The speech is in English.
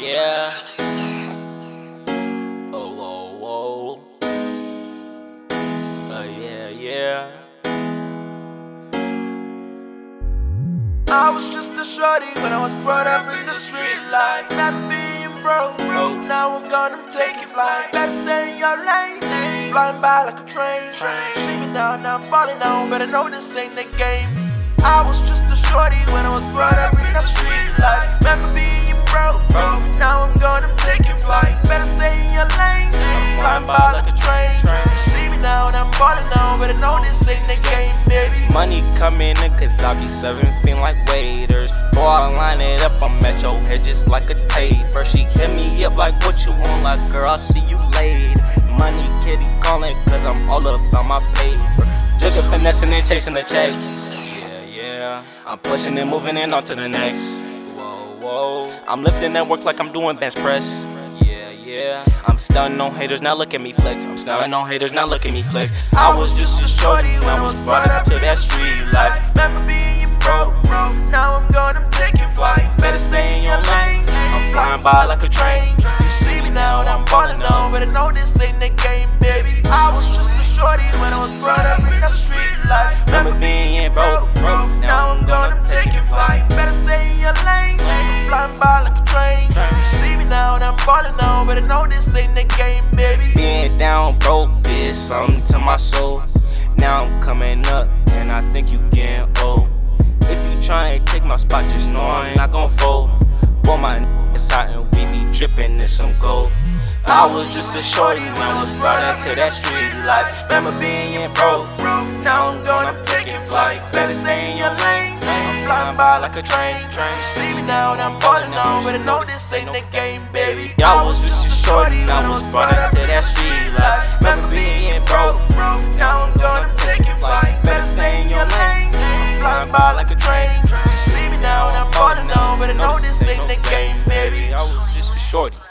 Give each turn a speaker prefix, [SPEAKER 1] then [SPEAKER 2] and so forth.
[SPEAKER 1] Yeah. Oh, oh, oh. Yeah, yeah. I was just a shorty when I was brought up in the street life. Never being broke. Now I'm gonna take it flight. Better stay in your lane. Flying by like a train. See me now, now I'm balling now. Better know this ain't the game. I was just a shorty when I was brought up in the street life. Remember being broke. Now I'm gonna take it flight. Better stay in your lane. Flying by like a train. You see me now and I'm balling now. Better know this ain't the game, baby.
[SPEAKER 2] Money coming in cause I be serving fiend like waiters. Before I line it up, I'm at your head just like a taper. She hit me up like what you want, like girl, I'll see you later. Money kitty calling cause I'm all about my paper. Jigger finessing and chasing the check. Yeah, I'm pushing and moving in on to the next. Whoa, whoa. I'm lifting that work like I'm doing bench press. Yeah. I'm stunning on haters, now look at me flex. I'm stunning on haters, now look at me flex. I was just a shorty when I was brought up to that street life.
[SPEAKER 1] Remember being broke. Now I'm gonna take it flight. Better stay in your lane. I'm flying by like a train. You see me now and I'm balling now. Better know this ain't the game, baby. I was just a shorty when I was brought up in the street life. Remember being broke. Now I'm gonna take it flight. Better stay in your lane. I'm flying by like a train. You see me now and I'm balling now. Better know this ain't the game, baby.
[SPEAKER 2] Being down broke did something to my soul. Now I'm coming up and I think you getting old. If you try and take my spot, just know I'm not gon' fold. Boy, my is hot and we be drippin' in some gold. I was just a shorty when I was brought up to that street life. Remember being broke.
[SPEAKER 1] Now I'm gonna take it flight. Better stay in your lane. I'm flying by like a train. You see me now and I'm balling now. Better know this ain't the game, baby.
[SPEAKER 2] Y'all was just a shorty when I was brought up to that street life. Remember being broke.
[SPEAKER 1] Now I'm gonna take it flight. Better stay in your lane. I'm flying by like a train. You see me now and I'm balling now. Better know this ain't the game, baby.
[SPEAKER 2] I was just a shorty.